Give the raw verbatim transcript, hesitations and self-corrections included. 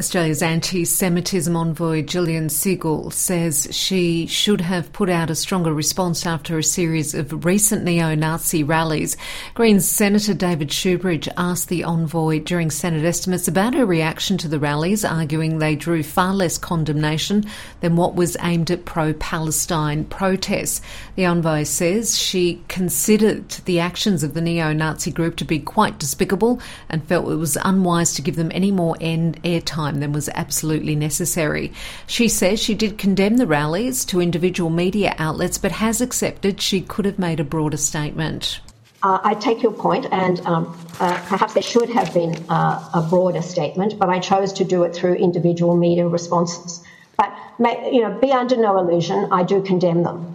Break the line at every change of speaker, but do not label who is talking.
Australia's anti-Semitism envoy Gillian Segal says she should have put out a stronger response after a series of recent neo-Nazi rallies. Greens Senator David Shoebridge asked the envoy during Senate estimates about her reaction to the rallies, arguing they drew far less condemnation than what was aimed at pro-Palestine protests. The envoy says she considered the actions of the neo-Nazi group to be quite despicable and felt it was unwise to give them any more end airtime than was absolutely necessary. She says she did condemn the rallies to individual media outlets, but has accepted she could have made a broader statement.
Uh, I take your point, and um, uh, perhaps there should have been uh, a broader statement, but I chose to do it through individual media responses. But, you know, be under no illusion, I do condemn them.